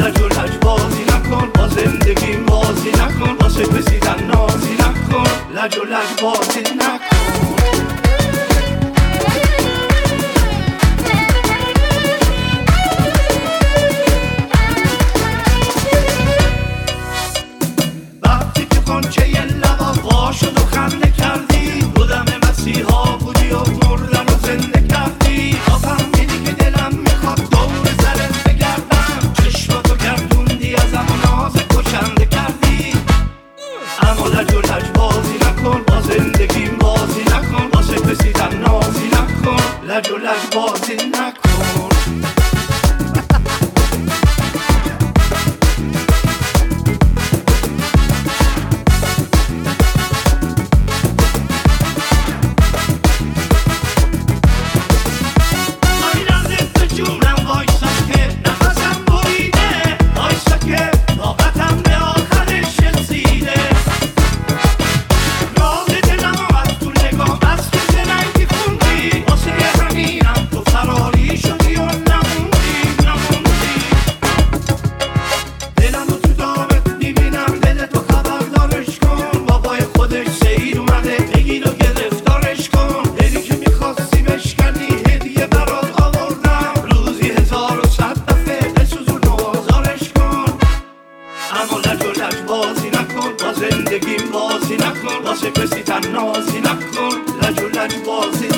لج و لج بازی نکن، با زندگیم بازی نکن، واسه کسی نازی نکن، لج و لج بازی نکن. وقتی که خونچه یه لبا وا شد و خنده کردی، رو دم مسیحا بودی و مردن و زنده کردی. تا فهمیدی که دلم میخواد دور سرت بگردم، چشماتو گردوندی ازم و ناز کشنده کردی. اما لج و لج بازی نکن، با زندگیم بازی نکن، واسه کسی نازی نکن، لج و لج بازی نکن. بازی نکن، با زندگیم بازی نکن، واسه کسی نازی نکن، لج و لج بازی